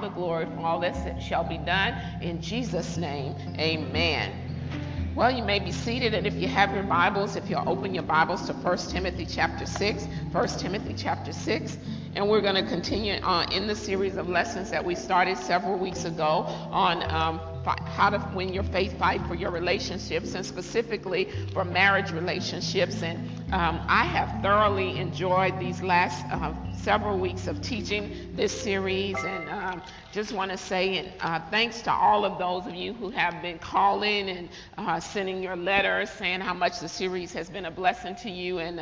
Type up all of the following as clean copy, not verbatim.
the glory for all that shall be done. In Jesus' name, amen. Well, you may be seated, and if you have your Bibles, if you'll open your Bibles to 1 Timothy chapter 6, 1 Timothy chapter 6, and we're going to continue in the series of lessons that we started several weeks ago on how to win your faith fight for your relationships, and specifically for marriage relationships. And I have thoroughly enjoyed these last several weeks of teaching this series, and just want to say thanks to all of those of you who have been calling and sending your letters saying how much the series has been a blessing to you. And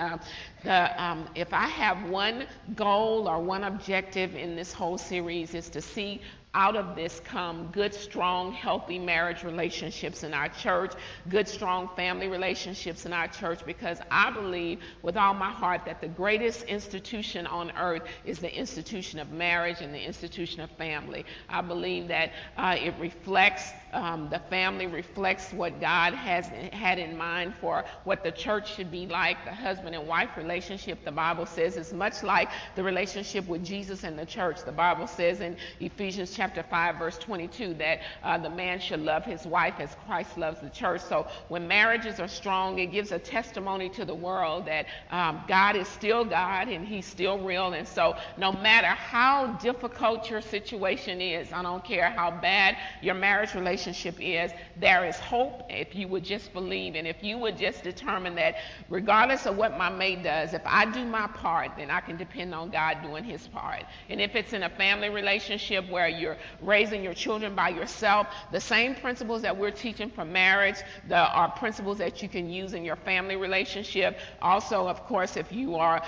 if I have one goal or one objective in this whole series, is to see out of this come good, strong, healthy marriage relationships in our church, good, strong family relationships in our church, because I believe with all my heart that the greatest institution on earth is the institution of marriage and the institution of family. I believe that it reflects, the family reflects what God has had in mind for what the church should be like. The husband and wife relationship, the Bible says, is much like the relationship with Jesus and the church. The Bible says in Ephesians chapter 5 verse 22 that the man should love his wife as Christ loves the church. So when marriages are strong, it gives a testimony to the world that God is still God and he's still real. And so no matter how difficult your situation is, I don't care how bad your marriage relationship is, there is hope if you would just believe, and if you would just determine that regardless of what my mate does, if I do my part, then I can depend on God doing his part. And if it's in a family relationship where you're raising your children by yourself, the same principles that we're teaching for marriage are principles that you can use in your family relationship. Also, of course, if you are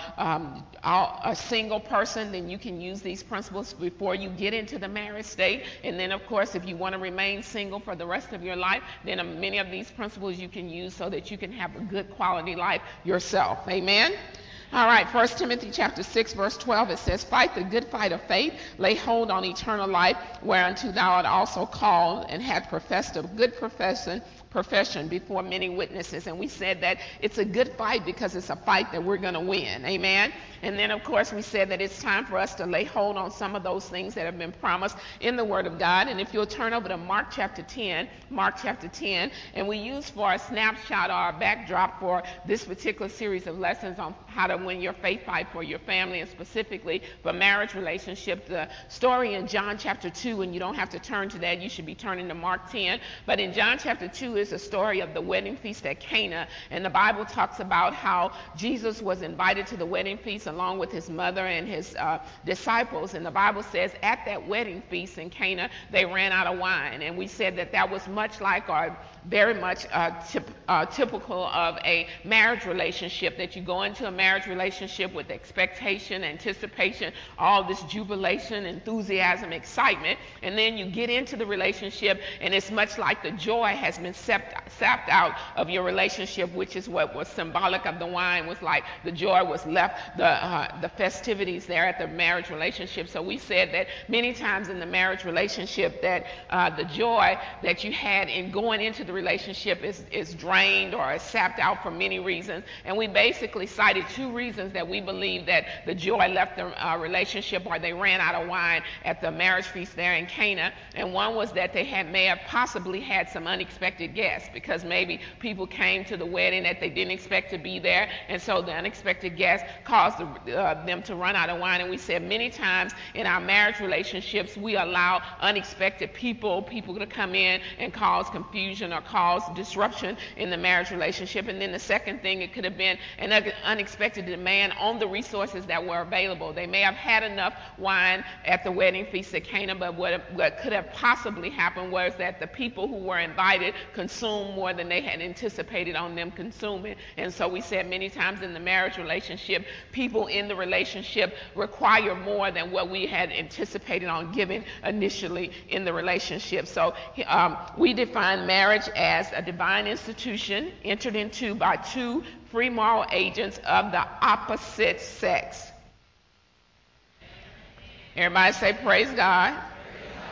a single person, then you can use these principles before you get into the marriage state. And then, of course, if you want to remain single for the rest of your life, then many of these principles you can use so that you can have a good quality life yourself. Amen? All right, 1 Timothy chapter 6, verse 12, it says, "Fight the good fight of faith, lay hold on eternal life, whereunto thou art also called, and hast professed a good profession before many witnesses." And we said that it's a good fight because it's a fight that we're going to win. Amen? And then, of course, we said that it's time for us to lay hold on some of those things that have been promised in the Word of God. And if you'll turn over to Mark chapter 10, and we use for a snapshot or a backdrop for this particular series of lessons on how to win your faith fight for your family, and specifically for marriage relationship, the story in John chapter 2, and you don't have to turn to that, you should be turning to Mark 10. But in John chapter 2 is the story of the wedding feast at Cana, and the Bible talks about how Jesus was invited to the wedding feast along with his mother and his disciples. And the Bible says at that wedding feast in Cana, they ran out of wine. And we said that that was much like, or very much typical of a marriage relationship, that you go into a marriage relationship with expectation, anticipation, all this jubilation, enthusiasm, excitement, and then you get into the relationship and it's much like the joy has been sapped out of your relationship, which is what was symbolic of the wine. Was like the joy was left, the festivities there at the marriage relationship. So we said that many times in the marriage relationship that the joy that you had in going into the relationship is drained or is sapped out for many reasons. And we basically cited two reasons that we believe that the joy left the relationship, or they ran out of wine at the marriage feast there in Cana. And one was that they may have possibly had some unexpected guests, because maybe people came to the wedding that they didn't expect to be there, and so the unexpected guests caused them to run out of wine. And we said many times in our marriage relationships we allow unexpected people to come in and cause confusion or cause disruption in the marriage relationship. And then the second thing, it could have been an unexpected demand on the resources that were available. They may have had enough wine at the wedding feast at Cana, but what could have possibly happened was that the people who were invited consumed more than they had anticipated on them consuming. And so we said many times in the marriage relationship, people in the relationship require more than what we had anticipated on giving initially in the relationship. So we define marriage as a divine institution entered into by two free moral agents of the opposite sex. Everybody say praise God.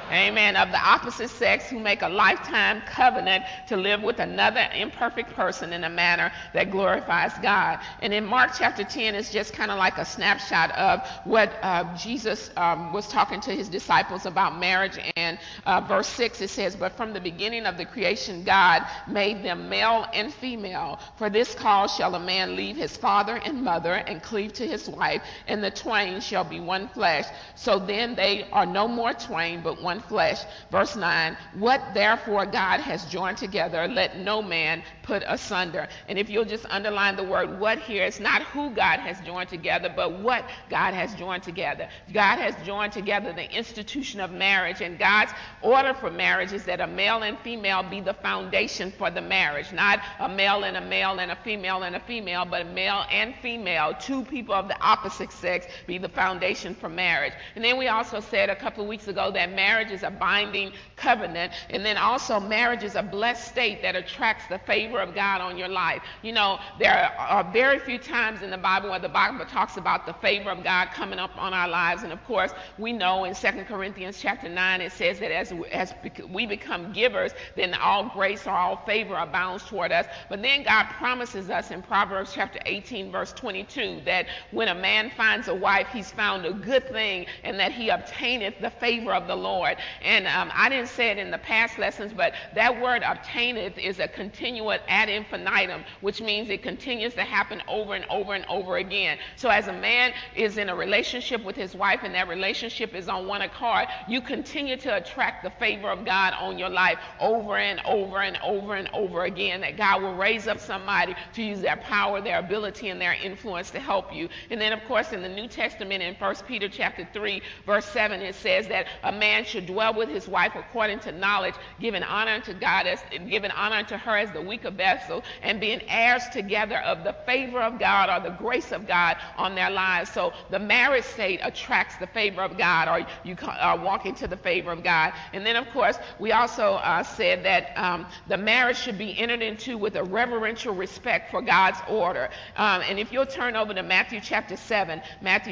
Amen. Of the opposite sex who make a lifetime covenant to live with another imperfect person in a manner that glorifies God. And in Mark chapter 10, it's just kind of like a snapshot of what Jesus was talking to his disciples about marriage. And verse 6, it says, "But from the beginning of the creation, God made them male and female. For this cause shall a man leave his father and mother and cleave to his wife, and the twain shall be one flesh. So then they are no more twain, but one flesh." Verse 9, "What therefore God has joined together, let no man put asunder." And if you'll just underline the word "what" here, it's not who God has joined together, but what God has joined together. God has joined together the institution of marriage, and God's order for marriage is that a male and female be the foundation for the marriage. Not a male and a male and a female and a female, but male and female, two people of the opposite sex, be the foundation for marriage. And then we also said a couple of weeks ago that marriage is a binding covenant, and then also marriage is a blessed state that attracts the favor of God on your life. You know, there are very few times in the Bible where the Bible talks about the favor of God coming up on our lives. And of course, we know in 2 Corinthians chapter 9, it says that as we become givers, then all grace or all favor abounds toward us. But then God promises us in Proverbs chapter 18, verse 22, that when a man finds a wife, he's found a good thing, and that he obtaineth the favor of the Lord. And I didn't say it in the past lessons, but that word obtaineth is a continuate ad infinitum, which means it continues to happen over and over and over again. So as a man is in a relationship with his wife, and that relationship is on one accord, you continue to attract the favor of God on your life over and over and over and over again, that God will raise up somebody to use their power, their ability, and their influence to help you. And then, of course, in the New Testament, in 1 Peter chapter 3, verse 7, it says that a man should dwell with his wife according to knowledge, giving honor to God, giving honor to her as the weaker vessel, and being heirs together of the favor of God or the grace of God on their lives. So the marriage state attracts the favor of God, or you walk into the favor of God. And then, of course, we also said that the marriage should be entered into with a reverential respect for God's order. And if you'll turn over to Matthew chapter 7,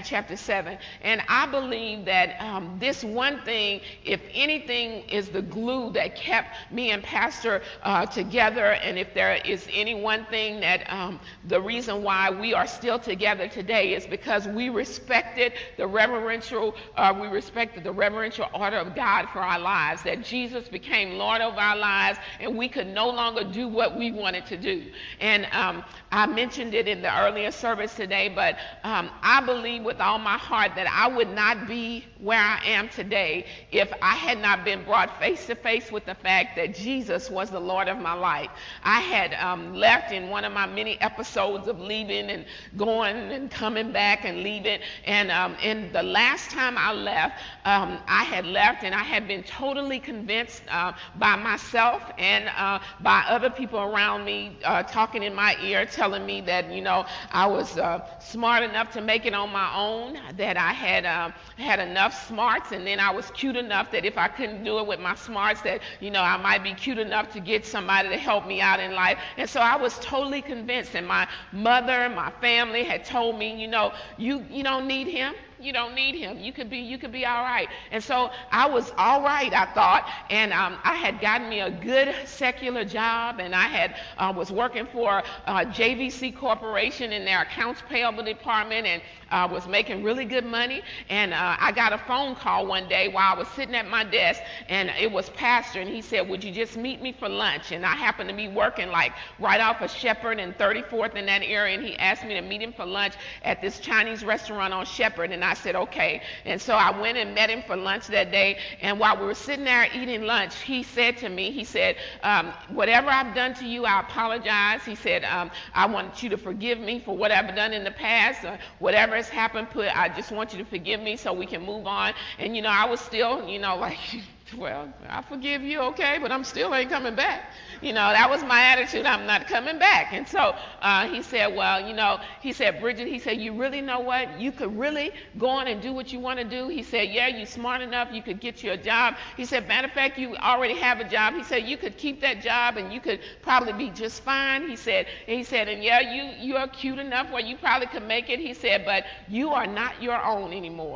and I believe that this one thing, if anything, is the glue that kept me and Pastor together, and if there is any one thing that the reason why we are still together today is because we respected the reverential order of God for our lives, that Jesus became Lord of our lives, and we could no longer do what we wanted to do. And I mentioned it in the earlier service today, but I believe with all my heart that I would not be where I am today if I had not been brought face to face with the fact that Jesus was the Lord of my life. I had left in one of my many episodes of leaving and going and coming back and leaving, and in the last time I left, I had left and I had been totally convinced by myself and by other people around me talking in my ear, telling me that, you know, I was smart enough to make it on my own, that I had enough smarts, and then I was cute enough that if I couldn't do it with my smarts, that, you know, I might be cute enough to get somebody to help me out in life. And so I was totally convinced, and my mother, my family had told me, you know, you don't need him. You don't need him. You could be all right. And so I was all right, I thought, and I had gotten me a good secular job, and I was working for JVC Corporation in their accounts payable department, and was making really good money. And I got a phone call one day while I was sitting at my desk, and it was Pastor, and he said, "Would you just meet me for lunch?" And I happened to be working like right off of Shepherd and 34th in that area, and he asked me to meet him for lunch at this Chinese restaurant on Shepherd, and I said, okay. And so I went and met him for lunch that day, and while we were sitting there eating lunch, he said to me, he said, whatever I've done to you, I apologize. He said, I want you to forgive me for what I've done in the past. Whatever has happened, I just want you to forgive me so we can move on. And, you know, I was still, you know, like, well, I forgive you, okay, but I'm still ain't coming back. You know, that was my attitude. I'm not coming back. And so he said, well, you know, he said, Bridget, he said, you really know what? You could really go on and do what you want to do. He said, yeah, you're smart enough. You could get you a job. He said, matter of fact, you already have a job. He said, you could keep that job and you could probably be just fine. He said, and yeah, you are cute enough where you probably could make it. He said, but you are not your own anymore.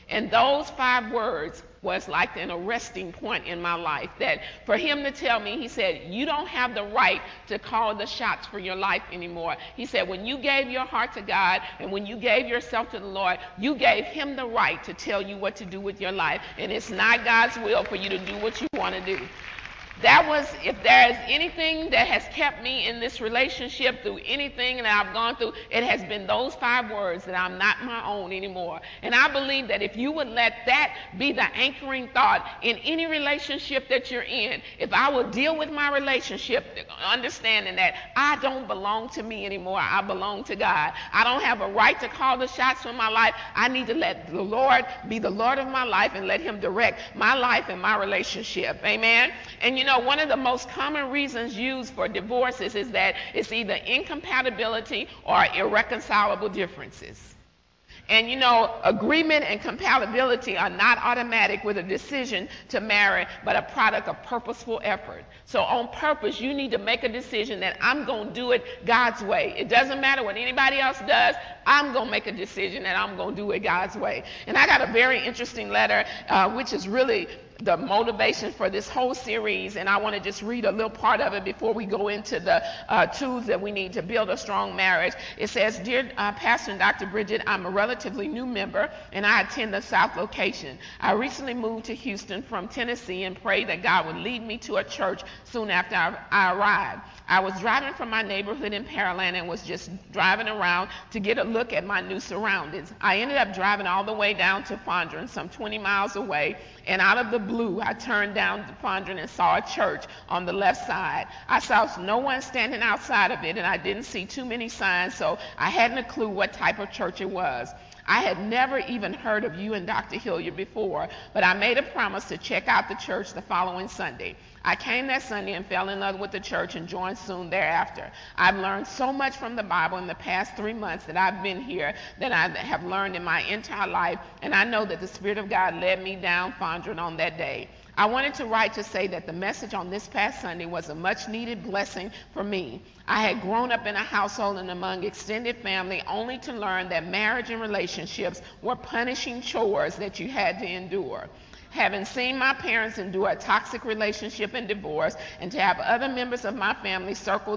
And those 5 words was like an arresting point in my life, that for him to tell me, he said, you don't have the right to call the shots for your life anymore. He said, when you gave your heart to God and when you gave yourself to the Lord, you gave him the right to tell you what to do with your life. And it's not God's will for you to do what you want to do. That was, if there is anything that has kept me in this relationship through anything that I've gone through, it has been those 5 words, that I'm not my own anymore. And I believe that if you would let that be the anchoring thought in any relationship that you're in, if I will deal with my relationship, understanding that I don't belong to me anymore, I belong to God. I don't have a right to call the shots for my life. I need to let the Lord be the Lord of my life and let him direct my life and my relationship. Amen? And you know, one of the most common reasons used for divorces is that it's either incompatibility or irreconcilable differences. And you know, agreement and compatibility are not automatic with a decision to marry, but a product of purposeful effort. So on purpose, you need to make a decision that I'm going to do it God's way. It doesn't matter what anybody else does. I'm going to make a decision that I'm going to do it God's way. And I got a very interesting letter, which is really the motivation for this whole series, and I want to just read a little part of it before we go into the tools that we need to build a strong marriage. It says, Dear Pastor and Dr. Bridget, I'm a relatively new member and I attend the South location. I recently moved to Houston from Tennessee and prayed that God would lead me to a church soon after I arrived. I was driving from my neighborhood in Pearland and was just driving around to get a look at my new surroundings. I ended up driving all the way down to Fondren, some 20 miles away, and out of the blue, I turned down to Fondren and saw a church on the left side. I saw no one standing outside of it, and I didn't see too many signs, so I hadn't a clue what type of church it was. I had never even heard of you and Dr. Hilliard before, but I made a promise to check out the church the following Sunday. I came that Sunday and fell in love with the church and joined soon thereafter. I've learned so much from the Bible in the past 3 months that I've been here that I have learned in my entire life, and I know that the Spirit of God led me down Fondren on that day. I wanted to write to say that the message on this past Sunday was a much-needed blessing for me. I had grown up in a household and among extended family only to learn that marriage and relationships were punishing chores that you had to endure. Having seen my parents endure a toxic relationship and divorce, and to have other members of my family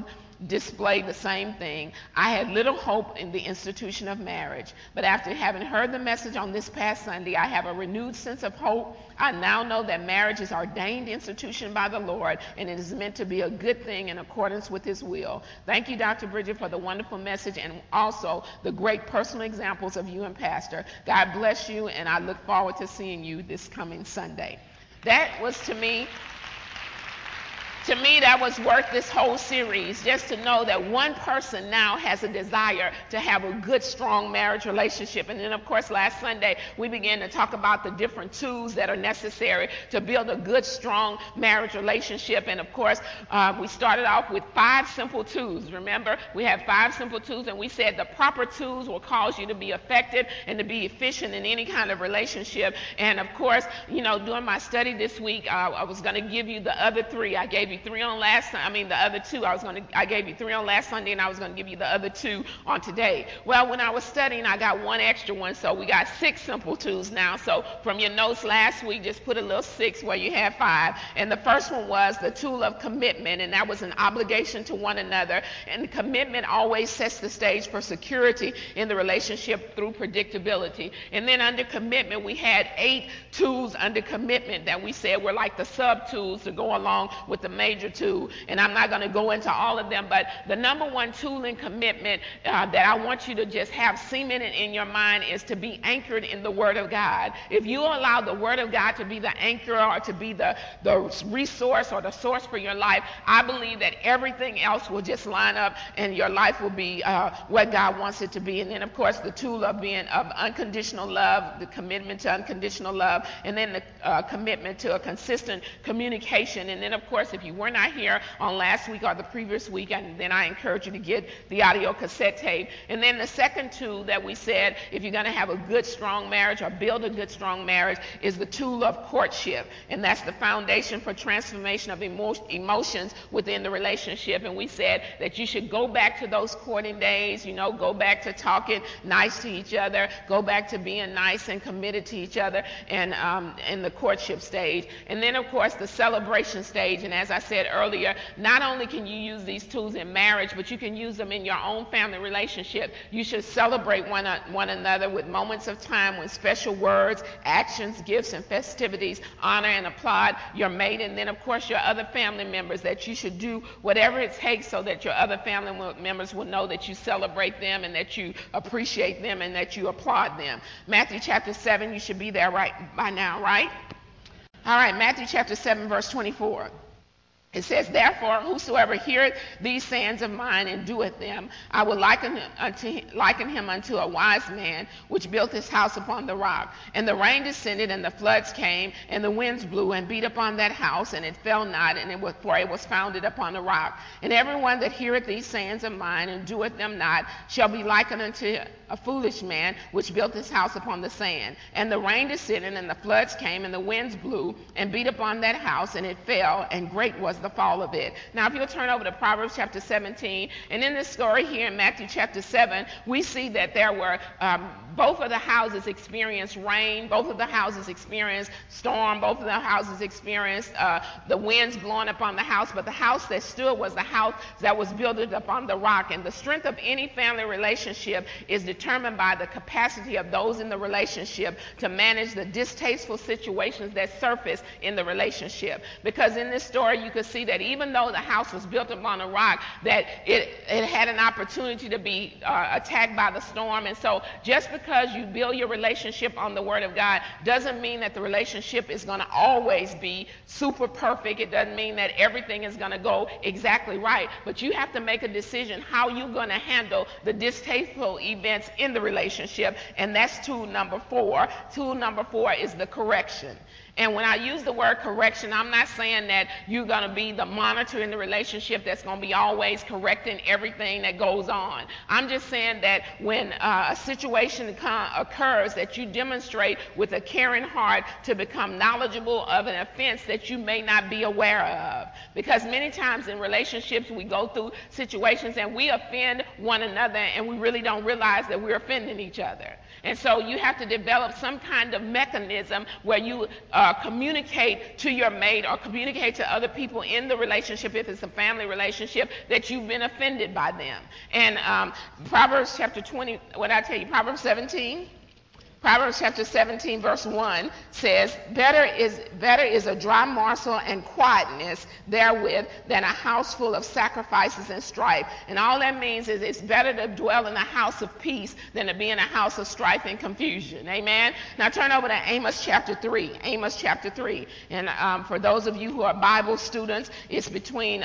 display the same thing, I had little hope in the institution of marriage. But after having heard the message on this past Sunday, I have a renewed sense of hope. I now know that marriage is ordained institution by the Lord, and it is meant to be a good thing in accordance with his will. Thank you, Dr. Bridget, for the wonderful message and also the great personal examples of you and Pastor. God bless you, and I look forward to seeing you this coming Sunday. That was to me, that was worth this whole series, just to know that one person now has a desire to have a good, strong marriage relationship. And then, of course, last Sunday, we began to talk about the different tools that are necessary to build a good, strong marriage relationship. And, of course, we started off with 5 simple tools. Remember, we had 5 simple tools, and we said the proper tools will cause you to be effective and to be efficient in any kind of relationship. And, of course, you know, during my study this week, I was going to give you the other 3. I gave you 3 on the other 2. I gave you 3 on last Sunday, and I was going to give you the other 2 on today. Well, when I was studying, I got 1 extra one, so we got 6 simple tools now. So from your notes last week, just put a little 6 where you had 5. And the first one was the tool of commitment, and that was an obligation to one another. And commitment always sets the stage for security in the relationship through predictability. And then under commitment, we had 8 tools under commitment that we said were like the sub-tools to go along with the major tool. And I'm not going to go into all of them, but the number 1 tool in commitment that I want you to just have cemented in your mind is to be anchored in the Word of God. If you allow the Word of God to be the anchor or to be the resource or the source for your life, I believe that everything else will just line up and your life will be what God wants it to be. And then, of course, the tool of being of unconditional love, the commitment to unconditional love, and then the commitment to a consistent communication. And then, of course, if you you were not here on last week or the previous week, and then I encourage you to get the audio cassette tape. And then the second tool that we said, if you're going to have a good, strong marriage or build a good, strong marriage, is the tool of courtship. And that's the foundation for transformation of emotions within the relationship. And we said that you should go back to those courting days, go back to talking nice to each other, go back to being nice and committed to each other, and in the courtship stage. And then, of course, the celebration stage. And as I said earlier, not only can you use these tools in marriage, but you can use them in your own family relationship. You should celebrate one another with moments of time when special words, actions, gifts, and festivities honor and applaud your mate. And then, of course, your other family members, that you should do whatever it takes so that your other family members will know that you celebrate them and that you appreciate them and that you applaud them. Matthew chapter 7, you should be there right by now, right? All right, Matthew chapter 7, verse 24. It says, therefore, whosoever heareth these sayings of mine and doeth them, I will liken him unto a wise man, which built his house upon the rock. And the rain descended, and the floods came, and the winds blew, and beat upon that house, and it fell not, for it was founded upon a rock. And everyone that heareth these sayings of mine and doeth them not shall be likened unto a foolish man, which built his house upon the sand. And the rain descended, and the floods came, and the winds blew, and beat upon that house, and it fell, and great was the fall of it. Now, if you'll turn over to Proverbs chapter 17, and in this story here in Matthew chapter 7, we see that there were both of the houses experienced rain, both of the houses experienced storm, both of the houses experienced the winds blowing upon the house, but the house that stood was the house that was built upon the rock. And the strength of any family relationship is determined by the capacity of those in the relationship to manage the distasteful situations that surface in the relationship. Because in this story, you could see that even though the house was built upon a rock, that it had an opportunity to be attacked by the storm. And so just because you build your relationship on the Word of God doesn't mean that the relationship is going to always be super perfect. It doesn't mean that everything is going to go exactly right. But you have to make a decision how you're going to handle the distasteful events in the relationship. And that's tool number 4. Tool number 4 is the correction. And when I use the word correction, I'm not saying that you're going to be the monitor in the relationship that's going to be always correcting everything that goes on. I'm just saying that when a situation occurs, that you demonstrate with a caring heart to become knowledgeable of an offense that you may not be aware of. Because many times in relationships, we go through situations and we offend one another and we really don't realize that we're offending each other. And so you have to develop some kind of mechanism where you communicate to your mate or communicate to other people in the relationship, if it's a family relationship, that you've been offended by them. And Proverbs chapter 20, Proverbs 17? Proverbs chapter 17, verse 1 says, better is a dry morsel and quietness therewith than a house full of sacrifices and strife. And all that means is it's better to dwell in a house of peace than to be in a house of strife and confusion. Amen? Now turn over to Amos chapter 3. Amos chapter 3. And for those of you who are Bible students, it's between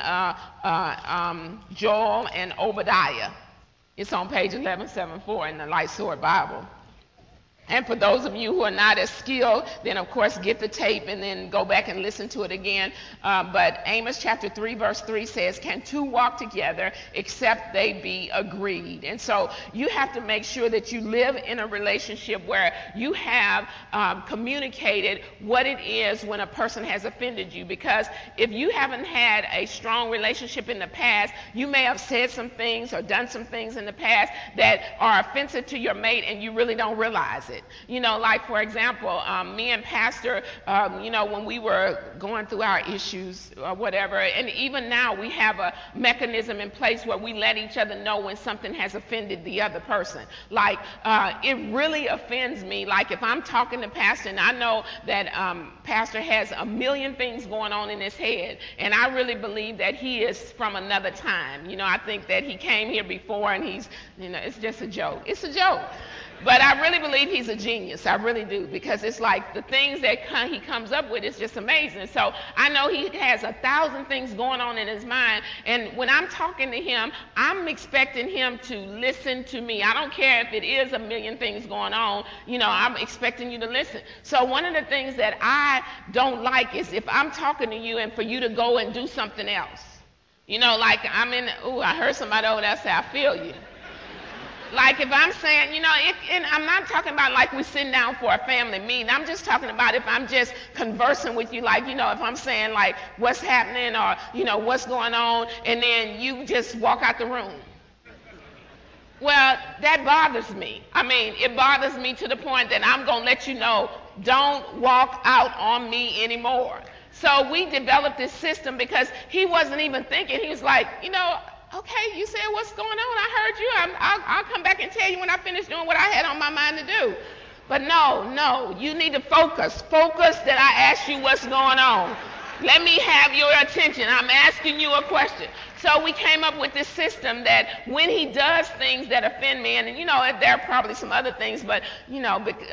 Joel and Obadiah. It's on page 1174 in the Light Sword Bible. And for those of you who are not as skilled, then of course get the tape and then go back and listen to it again. But Amos chapter 3 verse 3 says, can two walk together except they be agreed? And so you have to make sure that you live in a relationship where you have communicated what it is when a person has offended you. Because if you haven't had a strong relationship in the past, you may have said some things or done some things in the past that are offensive to your mate and you really don't realize it. Like for example, me and Pastor, when we were going through our issues or whatever, and even now we have a mechanism in place where we let each other know when something has offended the other person. Like it really offends me, like if I'm talking to Pastor and I know that Pastor has a million things going on in his head, and I really believe that he is from another time. I think that he came here before and he's, it's just a joke. It's a joke. But I really believe he's a genius. I really do, because it's like the things that he comes up with is just amazing. So I know he has 1,000 things going on in his mind, and when I'm talking to him, I'm expecting him to listen to me. I don't care if it is a million things going on, I'm expecting you to listen. So one of the things that I don't like is if I'm talking to you and for you to go and do something else. Like I heard somebody over there say, I feel you. Like if I'm saying, and I'm not talking about like we sitting down for a family meeting. I'm just talking about if I'm just conversing with you, like, if I'm saying like what's happening or, what's going on, and then you just walk out the room. Well, that bothers me. It bothers me to the point that I'm going to let you know, don't walk out on me anymore. So we developed this system because he wasn't even thinking. He was like, okay, you said what's going on. I heard you. I'll come back and tell you when I finish doing what I had on my mind to do. But no, you need to focus. Focus that I asked you what's going on. Let me have your attention. I'm asking you a question. So we came up with this system that when he does things that offend me, and there are probably some other things, but and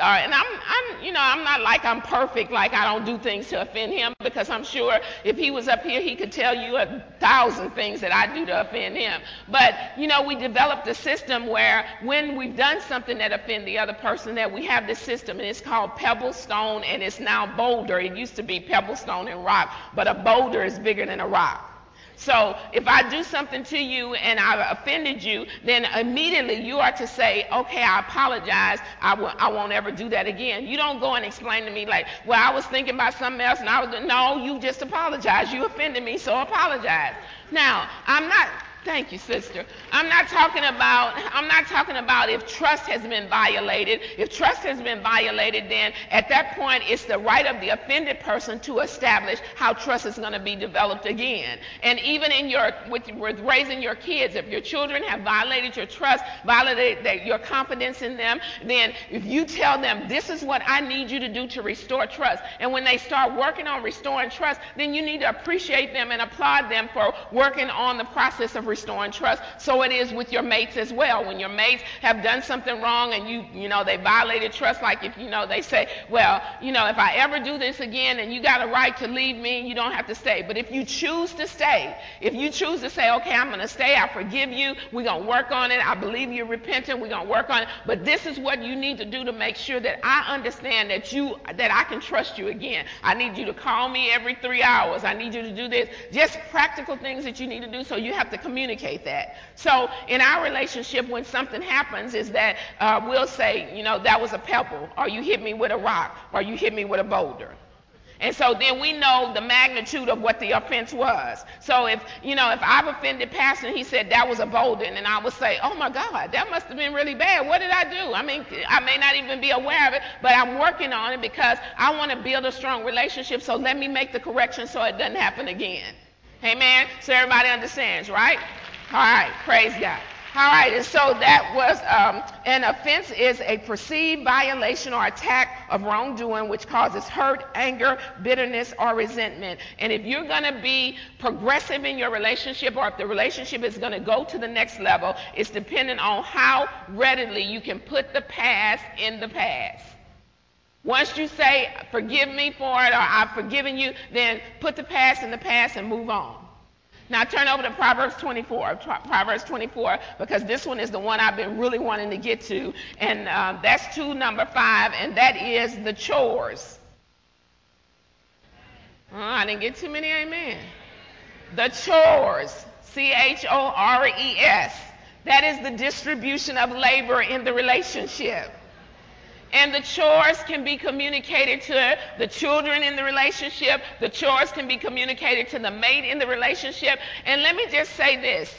I'm not like I'm perfect, like I don't do things to offend him, because I'm sure if he was up here, he could tell you 1,000 things that I do to offend him. But we developed a system where when we've done something that offends the other person, that we have this system, and it's called pebble, stone, and it's now boulder. It used to be pebble, stone, and rock, but a boulder is bigger than a rock. So if I do something to you and I offended you, then immediately you are to say, okay, I apologize. I won't ever do that again. You don't go and explain to me like, well, I was thinking about something else, and no, you just apologize. You offended me, so apologize. Now, thank you, sister. I'm not talking about if trust has been violated. If trust has been violated, then at that point it's the right of the offended person to establish how trust is going to be developed again. And even with raising your kids, if your children have violated your trust, violated your confidence in them, then if you tell them this is what I need you to do to restore trust, and when they start working on restoring trust, then you need to appreciate them and applaud them for working on the process of restoring trust. So it is with your mates as well. When your mates have done something wrong and they violated trust, like if they say, well, if I ever do this again and you got a right to leave me, you don't have to stay. But if you choose to stay, if you choose to say, okay, I'm going to stay, I forgive you, we're going to work on it, I believe you're repentant, we're going to work on it, but this is what you need to do to make sure that I understand that I can trust you again. I need you to call me every 3 hours. I need you to do this. Just practical things that you need to do, so you have to communicate that. So in our relationship, when something happens, is that we'll say, that was a pebble, or you hit me with a rock, or you hit me with a boulder. And so then we know the magnitude of what the offense was. So if I've offended Pastor and he said that was a boulder, and then I would say, oh my God, that must have been really bad. What did I do? I may not even be aware of it, but I'm working on it because I want to build a strong relationship. So let me make the correction so it doesn't happen again. Amen? So everybody understands, right? All right, praise God. All right, and so that was an offense is a perceived violation or attack of wrongdoing which causes hurt, anger, bitterness, or resentment. And if you're going to be progressive in your relationship, or if the relationship is going to go to the next level, it's dependent on how readily you can put the past in the past. Once you say, forgive me for it, or I've forgiven you, then put the past in the past and move on. Now turn over to Proverbs 24, because this one is the one I've been really wanting to get to, and that's number 5, and that is the chores. I didn't get too many amen. The chores, chores, that is the distribution of labor in the relationship. And the chores can be communicated to the children in the relationship. The chores can be communicated to the mate in the relationship. And let me just say this.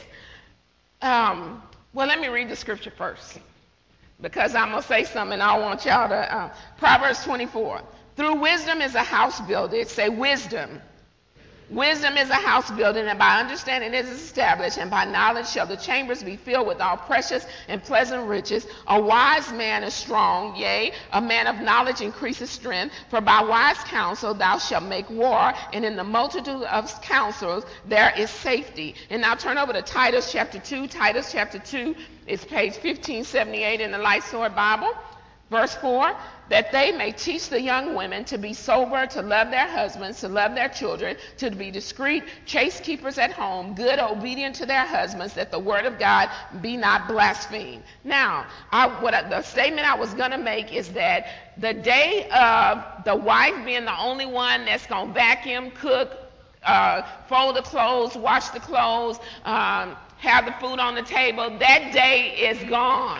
Let me read the scripture first, because I'm going to say something. I want y'all to, Proverbs 24. Through wisdom is a house builded. Say wisdom Wisdom is a house building, and by understanding it is established, and by knowledge shall the chambers be filled with all precious and pleasant riches. A wise man is strong, yea, a man of knowledge increases strength. For by wise counsel thou shalt make war, and in the multitude of counsels there is safety. And now turn over to Titus chapter 2. Titus chapter 2 is page 1578 in the Light Sword Bible. Verse 4, that they may teach the young women to be sober, to love their husbands, to love their children, to be discreet, chaste keepers at home, good, obedient to their husbands, that the word of God be not blasphemed. Now, the statement I was going to make is that the day of the wife being the only one that's going to vacuum, cook, fold the clothes, wash the clothes, have the food on the table, that day is gone.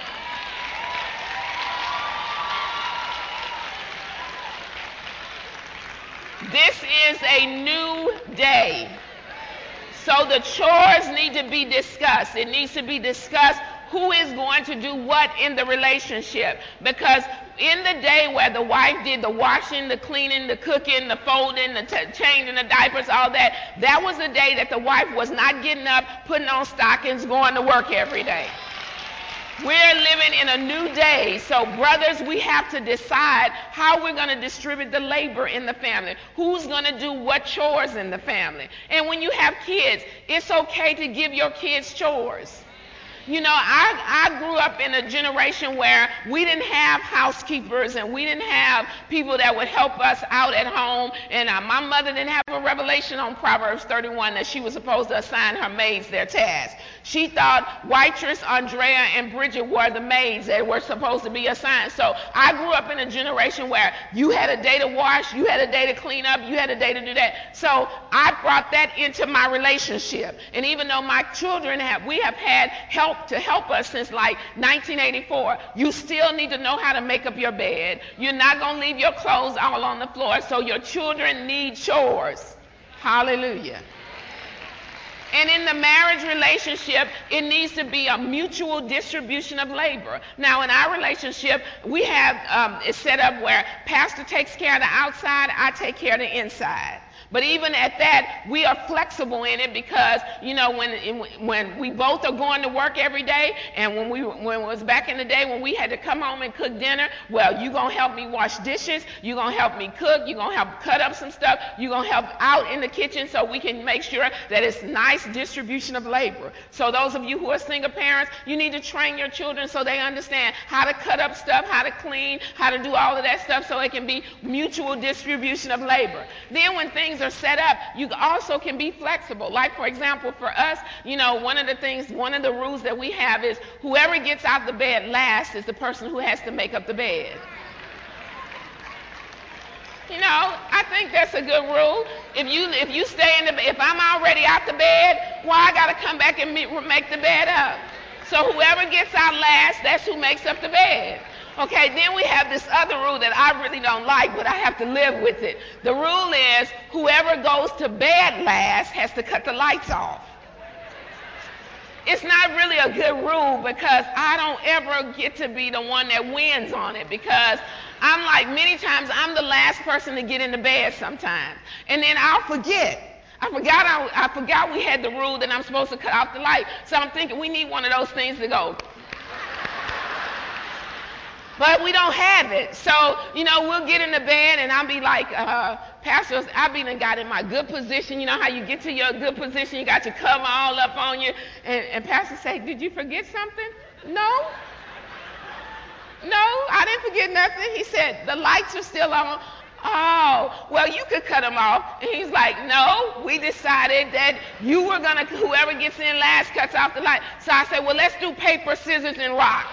This is a new day. So the chores need to be discussed. It needs to be discussed who is going to do what in the relationship. Because in the day where the wife did the washing, the cleaning, the cooking, the folding, the changing the diapers, all that, that was the day that the wife was not getting up, putting on stockings, going to work every day. We're living in a new day, so brothers, we have to decide how we're going to distribute the labor in the family. Who's going to do what chores in the family? And when you have kids, it's okay to give your kids chores. You know, I grew up in a generation where we didn't have housekeepers and we didn't have people that would help us out at home. And my mother didn't have a revelation on Proverbs 31 that she was supposed to assign her maids their tasks. She thought waitress, Andrea, and Bridget were the maids that were supposed to be assigned. So I grew up in a generation where you had a day to wash, you had a day to clean up, you had a day to do that. So I brought that into my relationship. And even though my children we have had help to help us since like 1984, you still need to know how to make up your bed. You're not going to leave your clothes all on the floor, so your children need chores. Hallelujah. And in the marriage relationship, it needs to be a mutual distribution of labor. Now, in our relationship, we have it set up where pastor takes care of the outside, I take care of the inside. But even at that, we are flexible in it because, you know, when we both are going to work every day, and when it was back in the day when we had to come home and cook dinner, well, you're going to help me wash dishes, you're going to help me cook, you're going to help cut up some stuff, you're going to help out in the kitchen so we can make sure that it's nice distribution of labor. So those of you who are single parents, you need to train your children so they understand how to cut up stuff, how to clean, how to do all of that stuff so it can be mutual distribution of labor. Then when things are set up, you also can be flexible. Like, for example, for us, you know, one of the rules that we have is whoever gets out the bed last is the person who has to make up the bed. You know, I think that's a good rule. If you stay in the bed, if I'm already out the bed, why I got to come back and make the bed up? So whoever gets out last, that's who makes up the bed. Okay, then we have this other rule that I really don't like, but I have to live with it. The rule is whoever goes to bed last has to cut the lights off. It's not really a good rule because I don't ever get to be the one that wins on it, because I'm like, many times I'm the last person to get into bed sometimes. And then I'll forget. I forgot we had the rule that I'm supposed to cut off the light. So I'm thinking we need one of those things to go. But we don't have it. So, you know, we'll get in the bed and I'll be like, Pastor, I've even got in my good position. You know how you get to your good position, you got your cover all up on you. And Pastor say, did you forget something? No, I didn't forget nothing. He said, the lights are still on. Oh, well, you could cut them off. And he's like, no, we decided that you were going to, whoever gets in last cuts off the light. So I said, well, let's do paper, scissors, and rock.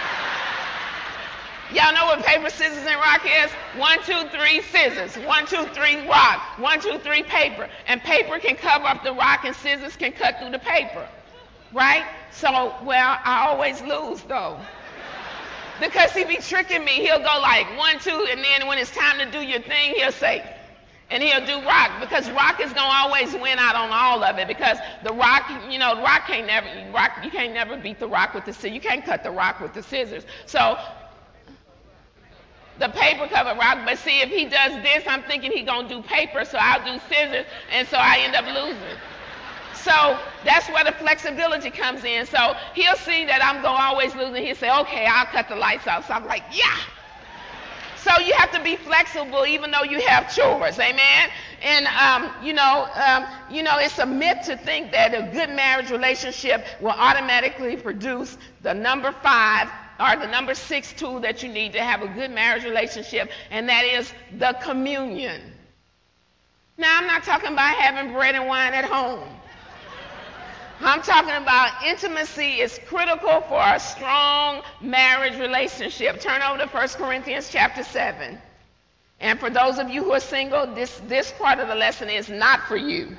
Y'all know what paper, scissors, and rock is? 1, 2, 3, scissors. 1, 2, 3, rock. 1, 2, 3, paper. And paper can cover up the rock and scissors can cut through the paper. Right? So, well, I always lose, though. Because he be tricking me. He'll go like 1, 2, and then when it's time to do your thing, he'll say, and he'll do rock, because rock is going to always win out on all of it, because the rock, you know, you can't never beat the rock with the scissors. You can't cut the rock with the scissors. So, the paper covered rock, but see, if he does this, I'm thinking he's going to do paper, so I'll do scissors, and so I end up losing. So that's where the flexibility comes in. So he'll see that I'm going to always lose, and he'll say, okay, I'll cut the lights out. So I'm like, yeah. So you have to be flexible even though you have chores, amen? And, it's a myth to think that a good marriage relationship will automatically produce the number 5 or the number 6 tool that you need to have a good marriage relationship, and that is the communion. Now, I'm not talking about having bread and wine at home. I'm talking about intimacy is critical for a strong marriage relationship. Turn over to 1 Corinthians chapter 7. And for those of you who are single, this part of the lesson is not for you.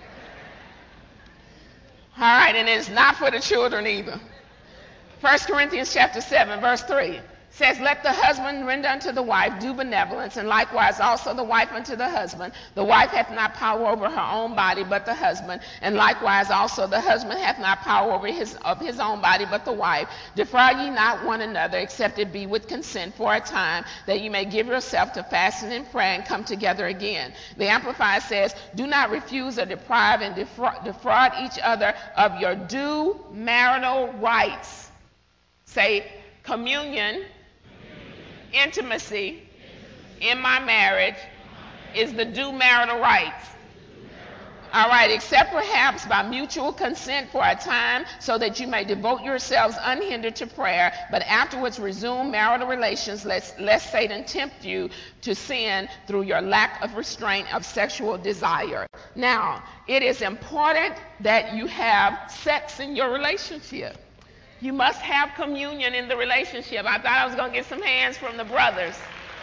All right, and it's not for the children either. 1 Corinthians chapter 7, verse 3 says, let the husband render unto the wife due benevolence, and likewise also the wife unto the husband. The wife hath not power over her own body, but the husband. And likewise also the husband hath not power over his own body, but the wife. Defraud ye not one another, except it be with consent for a time, that you may give yourself to fasting and prayer, and come together again. The Amplified says, do not refuse or deprive and defraud each other of your due marital rights. Say, communion. Intimacy in my marriage is the due marital rights. All right, except perhaps by mutual consent for a time, so that you may devote yourselves unhindered to prayer, but afterwards resume marital relations, lest Satan tempt you to sin through your lack of restraint of sexual desire. Now, it is important that you have sex in your relationship. You must have communion in the relationship. I thought I was going to get some hands from the brothers.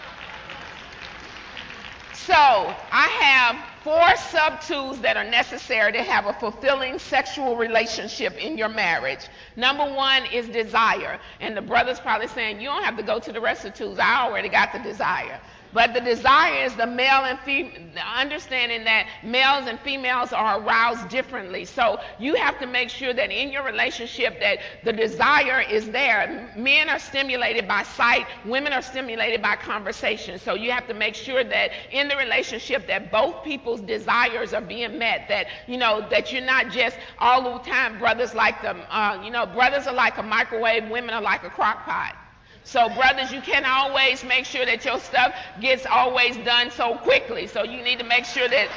So I have 4 sub-tools that are necessary to have a fulfilling sexual relationship in your marriage. Number 1 is desire. And the brother's probably saying, you don't have to go to the rest of the tools. I already got the desire. But the desire is the male and female, understanding that males and females are aroused differently. So you have to make sure that in your relationship that the desire is there. Men are stimulated by sight, women are stimulated by conversation. So you have to make sure that in the relationship that both people's desires are being met, that that you're not just all the time brothers like them. Brothers are like a microwave, women are like a crock pot. So brothers, you can't always make sure that your stuff gets always done so quickly. So you need to make sure that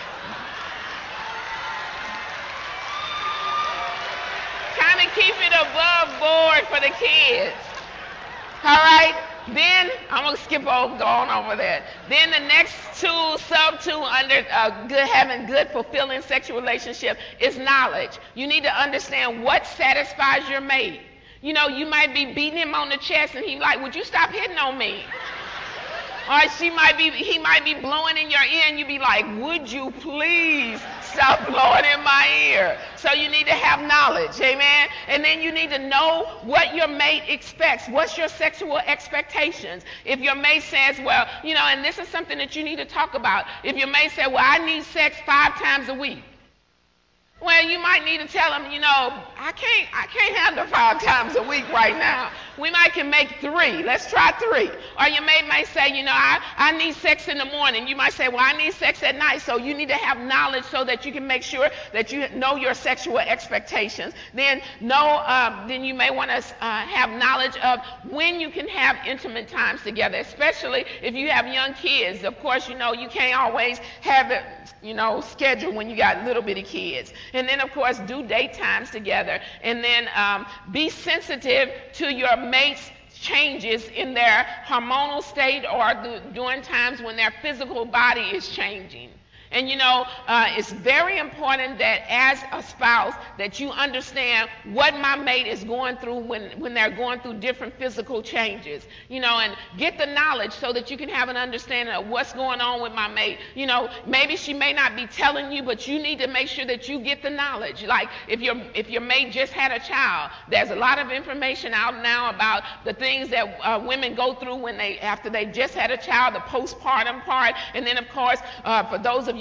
kind of keep it above board for the kids. All right? Then I'm going to skip over, go on over there. Then the next sub-tool under having good, fulfilling sexual relationship is knowledge. You need to understand what satisfies your mate. You might be beating him on the chest and he's like, would you stop hitting on me? Or he might be blowing in your ear and you be like, would you please stop blowing in my ear? So you need to have knowledge, amen? And then you need to know what your mate expects. What's your sexual expectations? If your mate says, well, and this is something that you need to talk about. If your mate said, well, I need sex 5 times a week. Well, you might need to tell them, I can't handle 5 times a week right now. We can make 3. Let's try 3. Or your mate might say, I need sex in the morning. You might say, well, I need sex at night. So you need to have knowledge so that you can make sure that you know your sexual expectations. Then you may want to have knowledge of when you can have intimate times together, especially if you have young kids. Of course, you can't always have it, scheduled when you got little bitty kids. And then, of course, do date times together. And then be sensitive to your mate's changes in their hormonal state or during times when their physical body is changing. And it's very important that as a spouse that you understand what my mate is going through when they're going through different physical changes, and get the knowledge so that you can have an understanding of what's going on with my mate. Maybe she may not be telling you, but you need to make sure that you get the knowledge. Like if your mate just had a child, there's a lot of information out now about the things that women go through after they just had a child, the postpartum part. And then of course, for those of you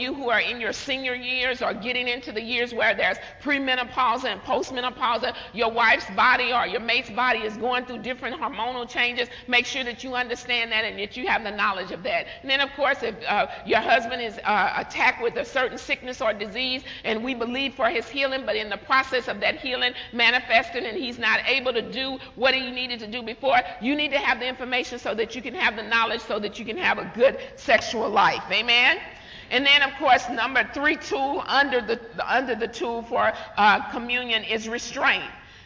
you who are in your senior years or getting into the years where there's premenopause and postmenopause, your wife's body or your mate's body is going through different hormonal changes, make sure that you understand that and that you have the knowledge of that. And then, of course, if your husband is attacked with a certain sickness or disease, and we believe for his healing, but in the process of that healing manifesting and he's not able to do what he needed to do before, you need to have the information so that you can have the knowledge so that you can have a good sexual life. Amen? And then, of course, number 3 tool under the tool for communion is restraint.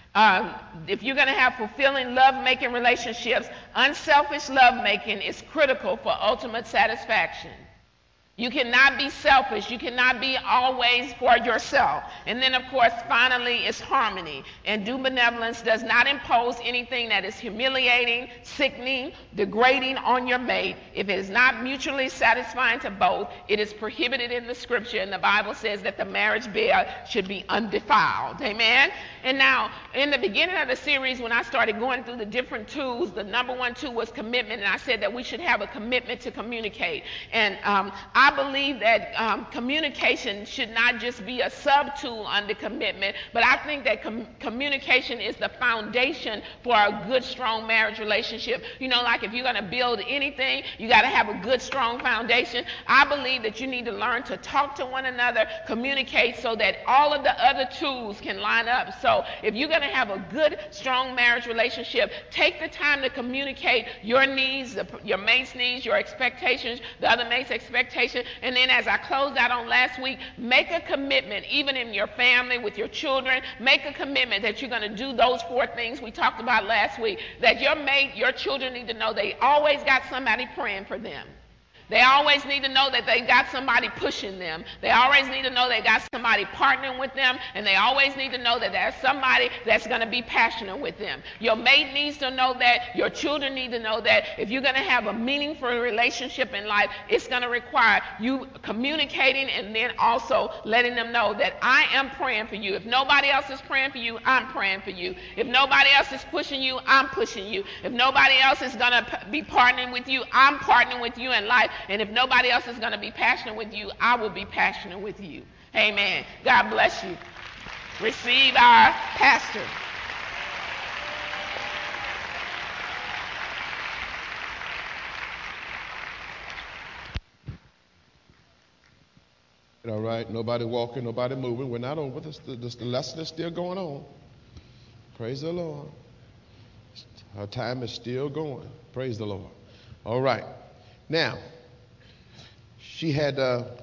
If you're going to have fulfilling love-making relationships, unselfish love-making is critical for ultimate satisfaction. You cannot be selfish. You cannot be always for yourself. And then, of course, finally, is harmony. And due benevolence does not impose anything that is humiliating, sickening, degrading on your mate. If it is not mutually satisfying to both, it is prohibited in the scripture. And the Bible says that the marriage bed should be undefiled. Amen? And now, in the beginning of the series, when I started going through the different tools, the number 1 tool was commitment. And I said that we should have a commitment to communicate. And I believe that communication should not just be a sub-tool under commitment, but I think that communication is the foundation for a good, strong marriage relationship. You know, like if you're going to build anything, you got to have a good, strong foundation. I believe that you need to learn to talk to one another, communicate, so that all of the other tools can line up. So if you're going to have a good, strong marriage relationship, take the time to communicate your needs, your mate's needs, your expectations, the other mate's expectations. And then as I closed out on last week, make a commitment, even in your family, with your children, make a commitment that you're going to do those 4 things we talked about last week, that your mate, your children need to know they always got somebody praying for them. They always need to know that they got somebody pushing them. They always need to know they got somebody partnering with them, and they always need to know that there's somebody that's going to be passionate with them. Your mate needs to know that. Your children need to know that. If you're going to have a meaningful relationship in life, it's going to require you communicating and then also letting them know that I am praying for you. If nobody else is praying for you, I'm praying for you. If nobody else is pushing you, I'm pushing you. If nobody else is going to be partnering with you, I'm partnering with you in life. And if nobody else is going to be passionate with you, I will be passionate with you. Amen. God bless you. Receive our pastor. All right, nobody walking, nobody moving. We're not over. The lesson is still going on. Praise the Lord. Our time is still going. Praise the Lord. All right. Now, she had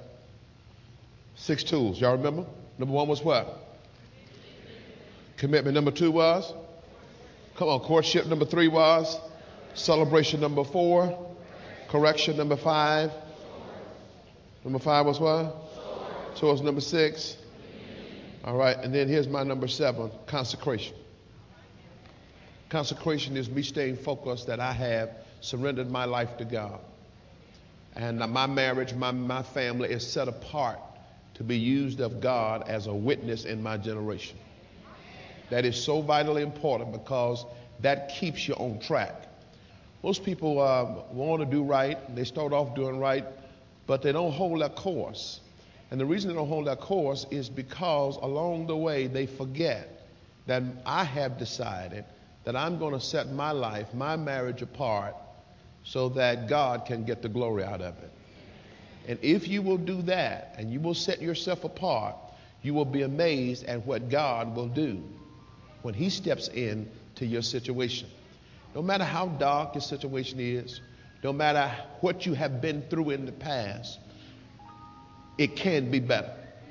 6 tools. Y'all remember? Number 1 was what? Commitment. Number 2 was? Come on, courtship. Number 3 was? Celebration. Number 4? Correction. Number 5? Number 5 was what? So was number 6? All right, and then here's my number 7, consecration. Consecration is me staying focused that I have surrendered my life to God. And my marriage, my family is set apart to be used of God as a witness in my generation. That is so vitally important because that keeps you on track. Most people want to do right, they start off doing right, but they don't hold their course. And the reason they don't hold their course is because along the way they forget that I have decided that I'm going to set my life, my marriage apart so that God can get the glory out of it. And if you will do that and you will set yourself apart, you will be amazed at what God will do when He steps in to your situation. No matter how dark your situation is, no matter what you have been through in the past, it can be better.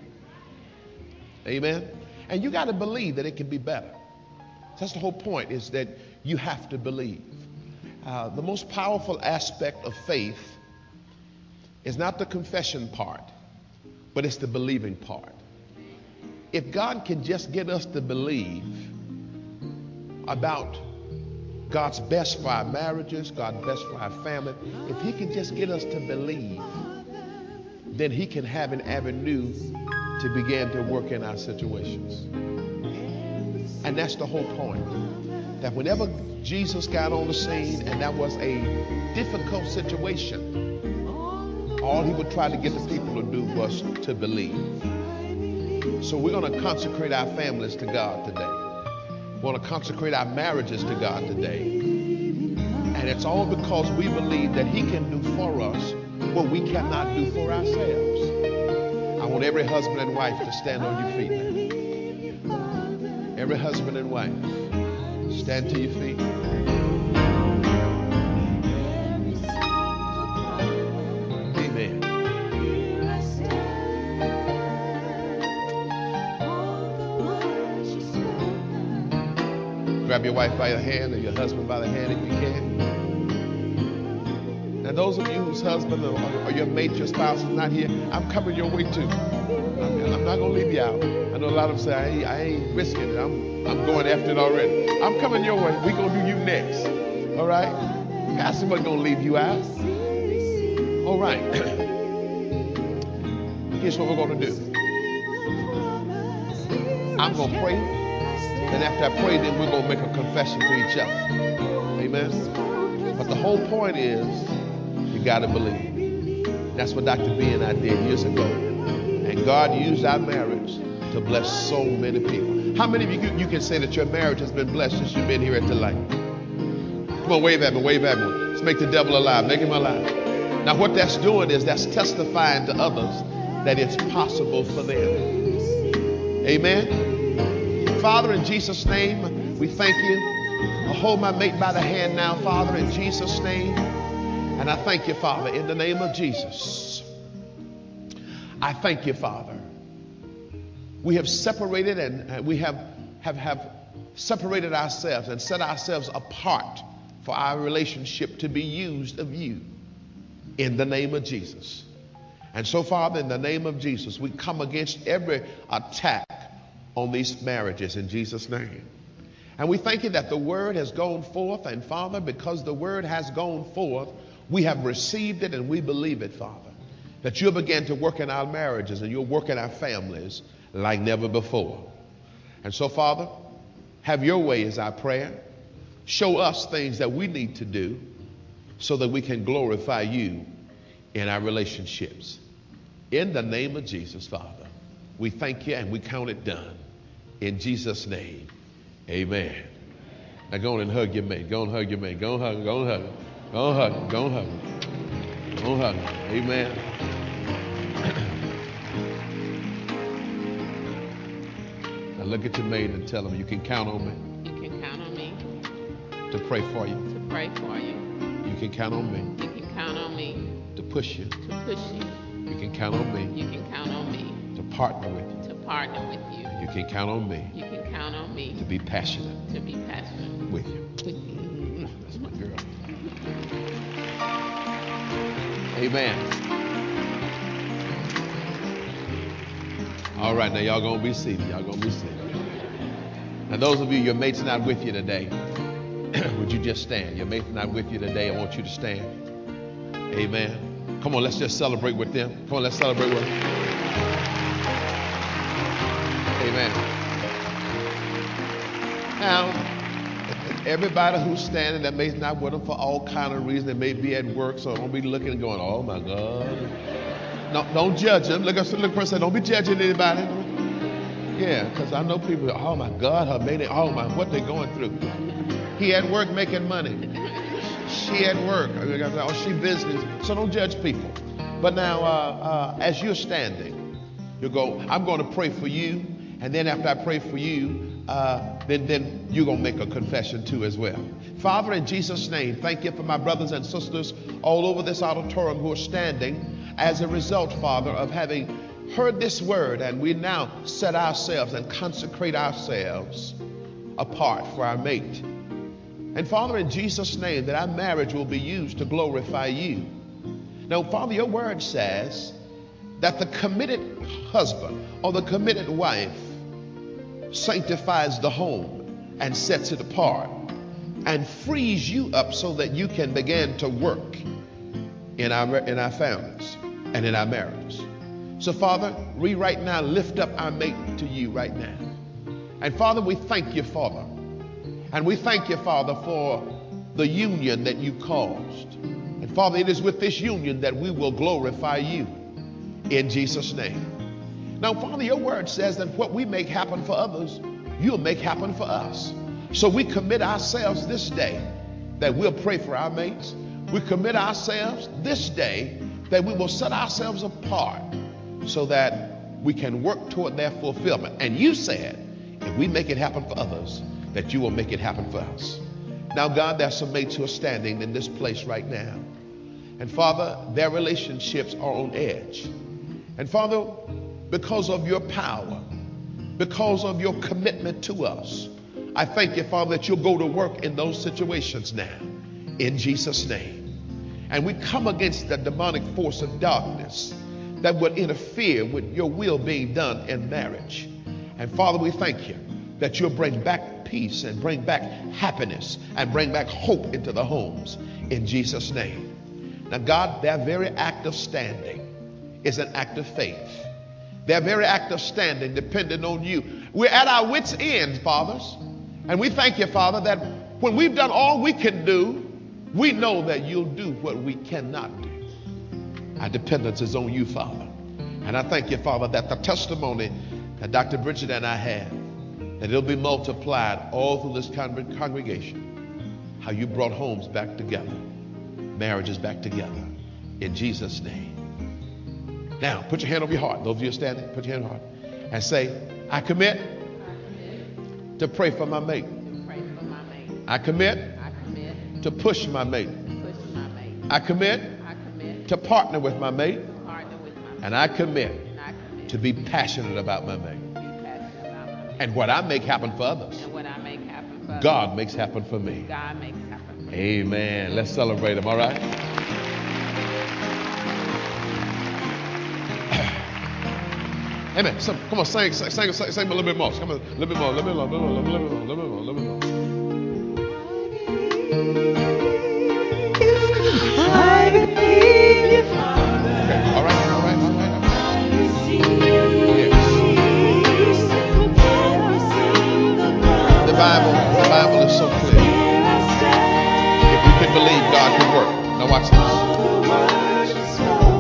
Amen? And you got to believe that it can be better. That's the whole point, is that you have to believe. The most powerful aspect of faith is not the confession part, but it's the believing part. If God can just get us to believe about God's best for our marriages, God's best for our family, if He can just get us to believe, then He can have an avenue to begin to work in our situations. And that's the whole point. That whenever Jesus got on the scene and that was a difficult situation, All he would try to get the people to do was to believe. So we're going to consecrate our families to God today. We want to consecrate our marriages to God today. And it's all because we believe that he can do for us what we cannot do for ourselves. I want every husband and wife to stand on your feet now. Every husband and wife, stand to your feet. Amen. Grab your wife by the hand or your husband by the hand if you can. And those of you whose husband or your mate, your spouse is not here, I'm coming your way too. I'm not going to leave you out. I know a lot of them say, I ain't risking it. I'm going after it already. I'm coming your way. We're going to do you next. All right? Pastor wasn't going to leave you out. All right. Here's what we're going to do. I'm going to pray. And after I pray, then we're going to make a confession to each other. Amen? But the whole point is, you got to believe. That's what Dr. B and I did years ago. And God used our marriage to bless so many people. How many of you can say that your marriage has been blessed since you've been here at the light? Come on, wave at me, wave at me. Let's make the devil alive, make him alive. Now what that's doing is that's testifying to others that it's possible for them. Amen? Father, in Jesus' name, we thank you. I hold my mate by the hand now, Father, in Jesus' name. And I thank you, Father, in the name of Jesus. I thank you, Father. We have separated and we have separated ourselves and set ourselves apart for our relationship to be used of you in the name of Jesus. And so, Father, in the name of Jesus, we come against every attack on these marriages in Jesus' name. And we thank you that the word has gone forth. And Father, because the word has gone forth, we have received it and we believe it, Father, that you'll begin to work in our marriages and you'll work in our families like never before. And so, Father, have your way is our prayer. Show us things that we need to do so that we can glorify you in our relationships. In the name of Jesus, Father, we thank you and we count it done. In Jesus' name, amen. Now go on and hug your mate. Go on and hug your mate. Go on, hug. Go on, hug. Go on, hug. Go on, hug. Go on, hug. Amen. Now look at your mate and tell him you can count on me. You can count on me To pray for you. to pray for you. You can count on me. You can count on me To push you. to push you. You can count on me. You can count on me To partner with you. to partner with you. You can count on me. You can count on me To be passionate to be passionate with you. with you. That's my girl. Amen. All right, now y'all gonna be seated. Y'all gonna be seated. Now those of you, your mate's not with you today. Would you just stand? Your mate's not with you today. I want you to stand. Amen. Come on, let's just celebrate with them. Come on, let's celebrate with them. Amen. Now, everybody who's standing that may not with them for all kind of reasons, they may be at work, so don't be looking and going, oh my God. No, don't judge them. Look at the person, don't be judging anybody. Yeah, because I know people, oh my God, her mate, oh my, what they're going through. He at work making money. She at work. Oh, she busy. So don't judge people. But now, as you're standing, you go, I'm going to pray for you. And then after I pray for you, then you're going to make a confession too as well. Father, in Jesus' name, thank you for my brothers and sisters all over this auditorium who are standing as a result, Father, of having heard this word. And we now set ourselves and consecrate ourselves apart for our mate. And Father, in Jesus' name, that our marriage will be used to glorify you. Now, Father, your word says that the committed husband or the committed wife sanctifies the home and sets it apart and frees you up so that you can begin to work in our families and in our marriages. So, Father, we right now lift up our mate to you right now. And Father, we thank you, Father. And we thank you, Father, for the union that you caused. And Father, it is with this union that we will glorify you in Jesus' name. Now, Father, your word says that what we make happen for others, you'll make happen for us. So we commit ourselves this day that we'll pray for our mates. We commit ourselves this day that we will set ourselves apart so that we can work toward their fulfillment. And you said, if we make it happen for others, that you will make it happen for us. Now, God, there's some mates who are standing in this place right now. And Father, their relationships are on edge. And Father, because of your power, because of your commitment to us, I thank you, Father, that you'll go to work in those situations now, in Jesus' name. And we come against the demonic force of darkness that would interfere with your will being done in marriage. And Father, we thank you that you'll bring back peace and bring back happiness and bring back hope into the homes, in Jesus' name. Now, God, their very act of standing is an act of faith. Their very act of standing depending on you. We're at our wits' end, fathers. And we thank you, Father, that when we've done all we can do, we know that you'll do what we cannot do. Our dependence is on you, Father. And I thank you, Father, that the testimony that Dr. Bridget and I have, that it'll be multiplied all through this congregation. How you brought homes back together, marriages back together, in Jesus' name. Now, put your hand over your heart. Those of you who are standing, put your hand on your heart and say, I commit to pray for my mate. I commit to push my mate. I commit to partner with my mate. And I commit to be passionate about my mate. And what I make happen for others, God makes happen for me. Amen. Let's celebrate him, all right? Amen. Come on, sing a little bit more. Come on, a little bit more, a little bit more, a little bit more, a little bit more, a little bit more. I believe you, Father. Okay, all right. I receive. Yes. The Bible is so clear. If we can believe, God can work. Now watch this.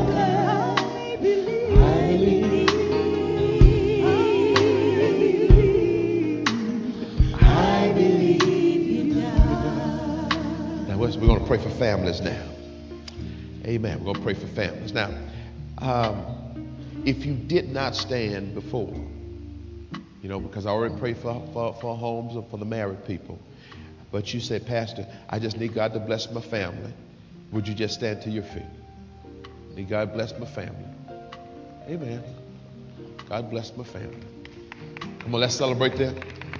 I believe you, God. Now we're going to pray for families now. Amen. We're going to pray for families. Now, if you did not stand before, because I already prayed for homes or for the married people, but you said, Pastor, I just need God to bless my family. Would you just stand to your feet? May God bless my family. Amen. God bless my family. Come on, let's celebrate that.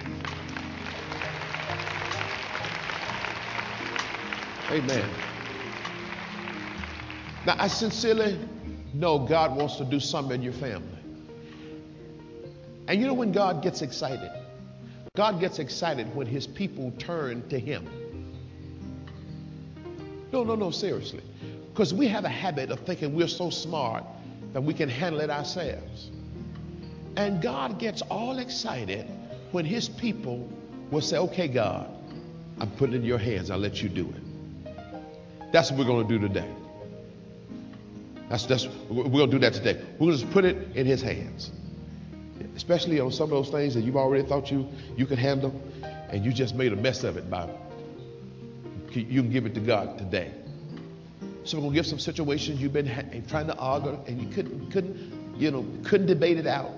Amen. Now, I sincerely know God wants to do something in your family. And you know when God gets excited? God gets excited when his people turn to him. No, seriously. Because we have a habit of thinking we're so smart that we can handle it ourselves. And God gets all excited when his people will say, okay, God, I'm putting it in your hands. I'll let you do it. That's what we're going to do today. We're going to do that today. We're going to just put it in his hands. Especially on some of those things that you've already thought you could handle, and you just made a mess of it. You can give it to God today. So we're going to give some situations you've been trying to argue, and you couldn't debate it out.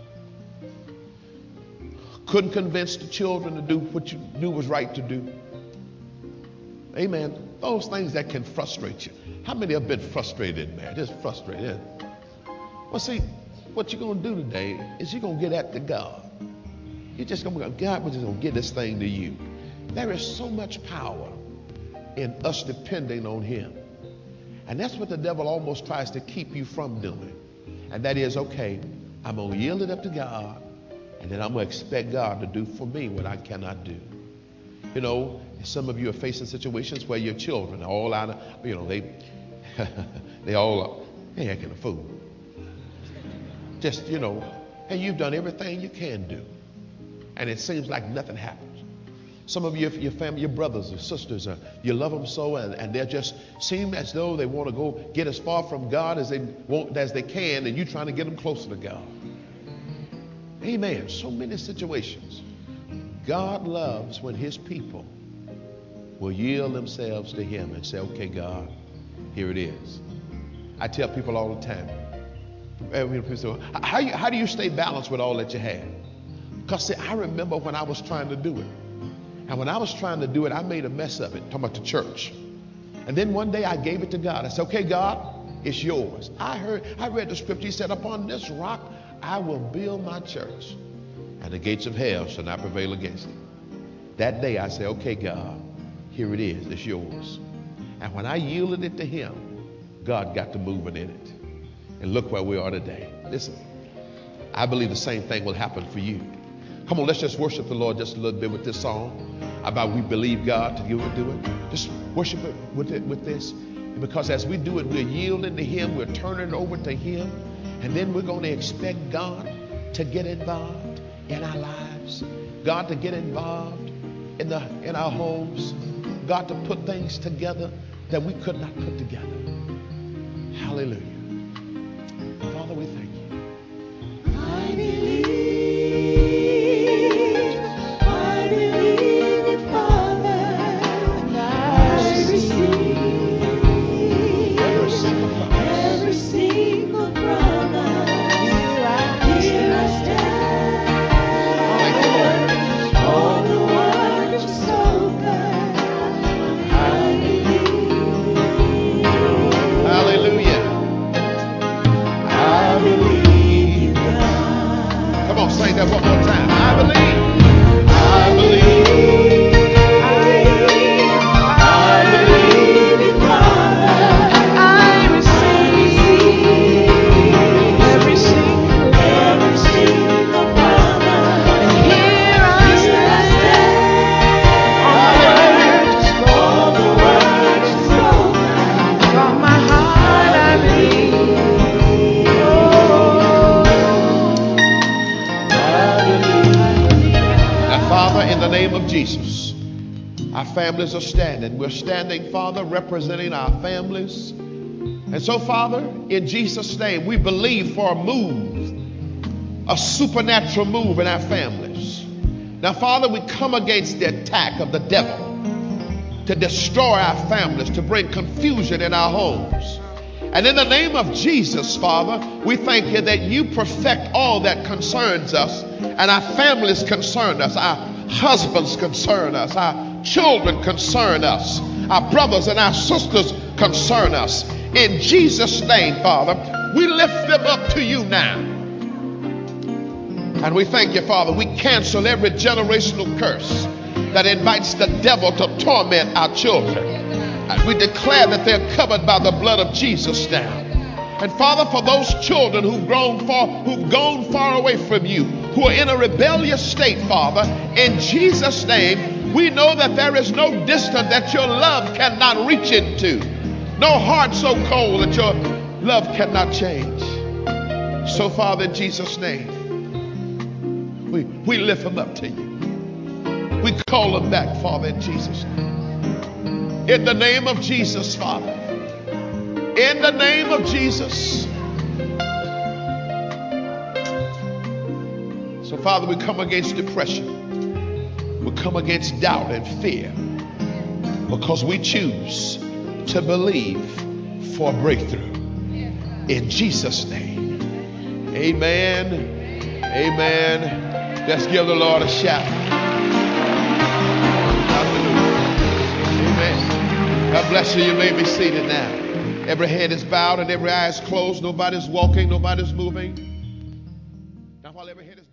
Couldn't convince the children to do what you knew was right to do. Amen. Those things that can frustrate you. How many have been frustrated, man? Just frustrated. Well, see, what you're going to do today is you're going to get at the God. You're just going to go, God, we're just going to give this thing to you. There is so much power in us depending on him. And that's what the devil almost tries to keep you from doing. And that is, okay, I'm going to yield it up to God, and then I'm going to expect God to do for me what I cannot do. Some of you are facing situations where your children are all out of, they all acting a fool. Just, and you've done everything you can do. And it seems like nothing happens. Some of you, your family, your brothers or sisters, you love them so, and they just seem as though they want to go get as far from God as they can, and you're trying to get them closer to God. Amen. So many situations. God loves when his people will yield themselves to him and say, okay, God, here it is. I tell people all the time, how do you stay balanced with all that you have? Because see, I remember when I was trying to do it. And when I was trying to do it, I made a mess of it, talking about the church. And then one day I gave it to God. I said, okay, God, it's yours. I read the scripture. He said, upon this rock, I will build my church, and the gates of hell shall not prevail against it. That day I said, okay, God, here it is. It's yours. And when I yielded it to him, God got to moving in it. And look where we are today. Listen, I believe the same thing will happen for you. Come on, let's just worship the Lord just a little bit with this song about we believe God to do it. Just worship it with this. Because as we do it, we're yielding to him. We're turning it over to him. And then we're going to expect God to get involved in our lives. God to get involved in our homes. God to put things together that we could not put together. Hallelujah. Father, we thank you. I believe you, Father, and I receive every single promise. Here I stand, all the words you've spoken. I believe. Hallelujah. I believe you, God. Come on, sing that one more time. I believe. I believe you, Father. I receive every single promise. And here I stand, all the words you've spoken. From my heart I believe. And Father, in the name of Jesus, our families are standing. We're standing, Father, representing our families. And so, Father, in Jesus' name, we believe for a move, a supernatural move in our families. Now, Father, we come against the attack of the devil to destroy our families, to bring confusion in our homes. And in the name of Jesus, Father, we thank you that you perfect all that concerns us, and our families concern us, our husbands concern us, our children concern us, our brothers and our sisters concern us. In Jesus' name, Father, we lift them up to you now. And we thank you, Father. We cancel every generational curse that invites the devil to torment our children. And we declare that they're covered by the blood of Jesus now. And Father, for those children who've gone far away from you, who are in a rebellious state, Father, in Jesus' name, we know that there is no distance that your love cannot reach into. No heart so cold that your love cannot change. So, Father, in Jesus' name, we lift them up to you. We call them back, Father, in Jesus' name. In the name of Jesus, Father. In the name of Jesus. So, Father, we come against depression. We come against doubt and fear, because we choose to believe for a breakthrough. In Jesus' name. Amen. Amen. Let's give the Lord a shout. Hallelujah. Amen. God bless you. You may be seated now. Every head is bowed and every eye is closed. Nobody's walking. Nobody's moving. Now, while every head is